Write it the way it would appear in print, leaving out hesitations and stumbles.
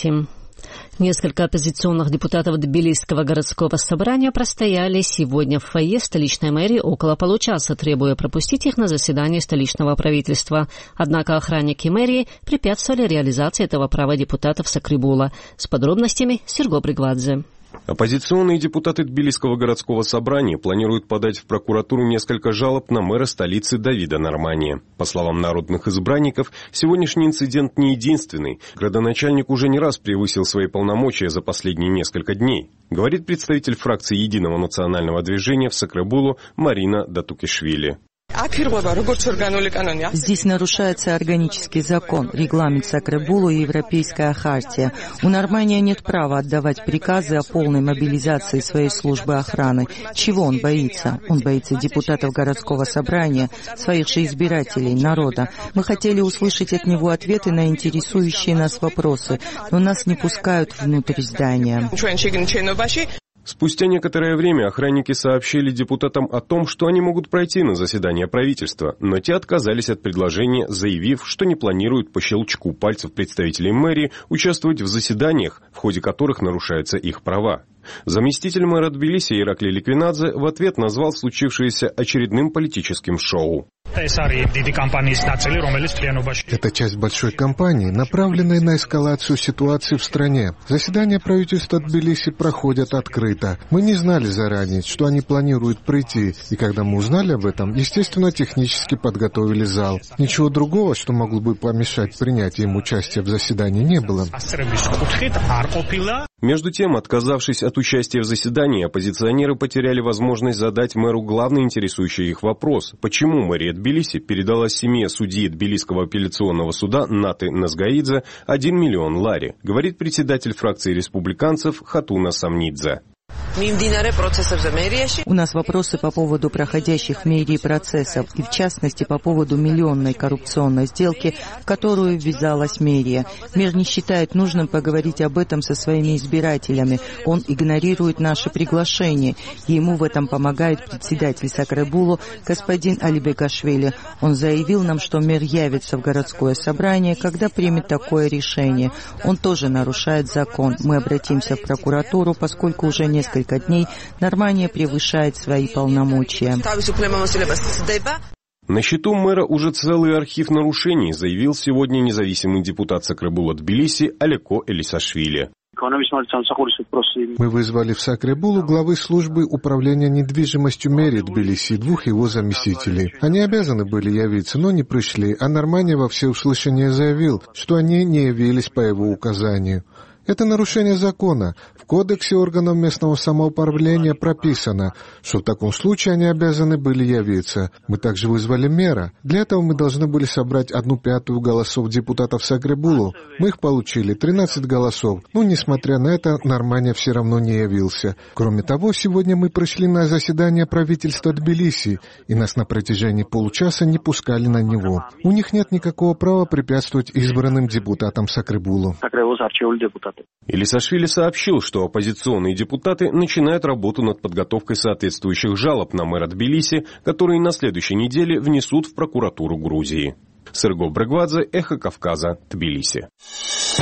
Тбилиси. Несколько оппозиционных депутатов Тбилисского городского собрания простояли сегодня в фойе столичной мэрии около получаса, требуя пропустить их на заседание столичного правительства. Однако охранники мэрии препятствовали реализации этого права депутатов Сакрибула. С подробностями Серго Бригвадзе. Оппозиционные депутаты Тбилисского городского собрания планируют подать в прокуратуру несколько жалоб на мэра столицы Давида Нормания. По словам народных избранников, сегодняшний инцидент не единственный. Градоначальник уже не раз превысил свои полномочия за последние несколько дней, говорит представитель фракции Единого национального движения в Сакребулу Марина Датукишвили. Здесь нарушается органический закон, регламент Сакребулу и Европейская хартия. У Нормания нет права отдавать приказы о полной мобилизации своей службы охраны. Чего он боится? Он боится депутатов городского собрания, своих же избирателей, народа. Мы хотели услышать от него ответы на интересующие нас вопросы, но нас не пускают внутрь здания. Спустя некоторое время охранники сообщили депутатам о том, что они могут пройти на заседание правительства, но те отказались от предложения, заявив, что не планируют по щелчку пальцев представителей мэрии участвовать в заседаниях, в ходе которых нарушаются их права. Заместитель мэра Тбилиси Ираклий Ликвинадзе в ответ назвал случившееся очередным политическим шоу. Это часть большой кампании, направленной на эскалацию ситуации в стране. Заседания правительства Тбилиси проходят открыто. Мы не знали заранее, что они планируют прийти, и когда мы узнали об этом, естественно, технически подготовили зал. Ничего другого, что могло бы помешать принятию им участия в заседании, не было. Между тем, отказавшись от участия в заседании, оппозиционеры потеряли возможность задать мэру главный интересующий их вопрос: почему мэрия Тбилиси передала семье судьи Тбилисского апелляционного суда Наты Назгаидзе 1 миллион лари, говорит председатель фракции республиканцев Хатуна Самнидзе. У нас вопросы по поводу проходящих в мэрии процессов и, в частности, по поводу миллионной коррупционной сделки, в которую ввязалась мэрия. Мэр не считает нужным поговорить об этом со своими избирателями. Он игнорирует наше приглашение, и ему в этом помогает председатель Сакребулу господин Алибекашвили. Он заявил нам, что мэр явится в городское собрание, когда примет такое решение. Он тоже нарушает закон. Мы обратимся в прокуратуру, поскольку уже несколько дней Нормания превышает свои полномочия. На счету мэра уже целый архив нарушений, заявил сегодня независимый депутат Сакребула Тбилиси Алеко Элисашвили. Мы вызвали в Сакребулу главы службы управления недвижимостью мэрии Тбилиси и 2 его заместителей. Они обязаны были явиться, но не пришли, а Нормания во всеуслышание заявил, что они не явились по его указанию. Это нарушение закона. В Кодексе органов местного самоуправления прописано, что в таком случае они обязаны были явиться. Мы также вызвали мэра. Для этого мы должны были собрать 1/5 голосов депутатов Сакребулу. Мы их получили, 13 голосов. Но, несмотря на это, Нормания все равно не явился. Кроме того, сегодня мы пришли на заседание правительства Тбилиси, и нас на протяжении получаса не пускали на него. У них нет никакого права препятствовать избранным депутатам Сакребулу. Элисашвили сообщил, что оппозиционные депутаты начинают работу над подготовкой соответствующих жалоб на мэра Тбилиси, которые на следующей неделе внесут в прокуратуру Грузии. Серго Бригвадзе, Эхо Кавказа, Тбилиси.